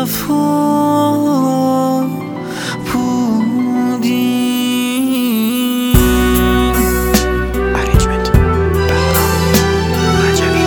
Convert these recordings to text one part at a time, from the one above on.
وفا بودی. Arrangement بهرام رجبی.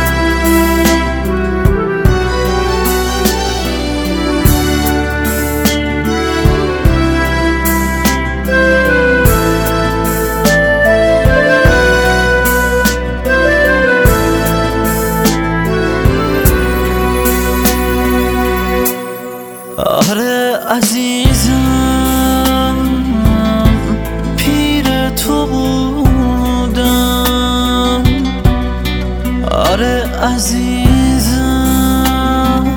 آره عزیزم پیر تو بودم، آره عزیزم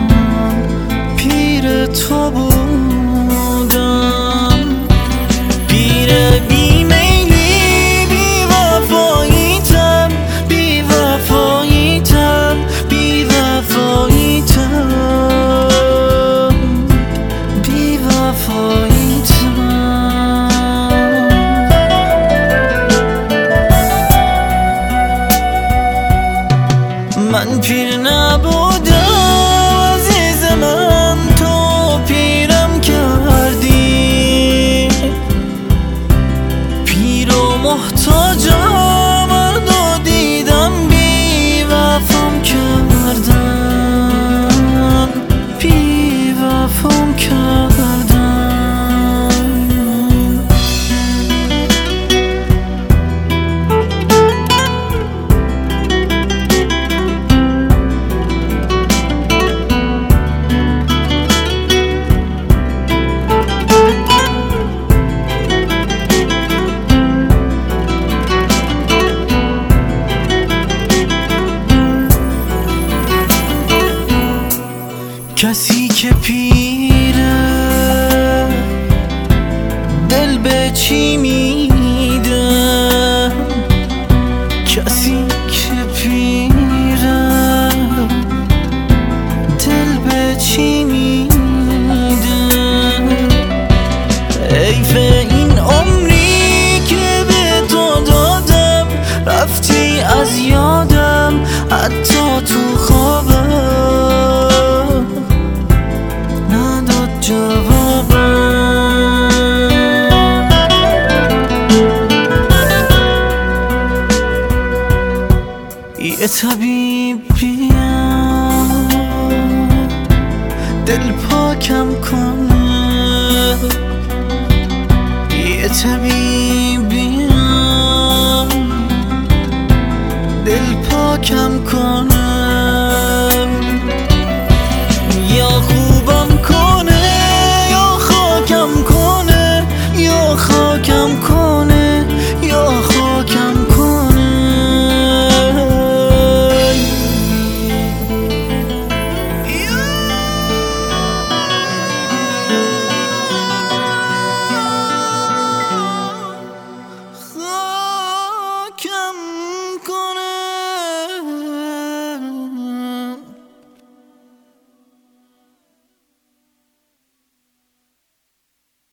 پیر تو بودم، پیر بی میلی بی وفاییتم، بی وفاییتم، بی وفاییتم، بی وفاییتم. من پیر نبودم عزیز من، تو پیرم کردی، پیر و محتاجم هر دو دیدم، بی وفام کردن، بی وفام کردن. کسی که پیره دل به چی میده، کسی که پیره دل به چی میده، حیف این عمری که به تو دادم، رفتی از یادم حتی تو خوابم نداد جوابم. یه طبیب بیام دل پاکم کنه، یه طبیب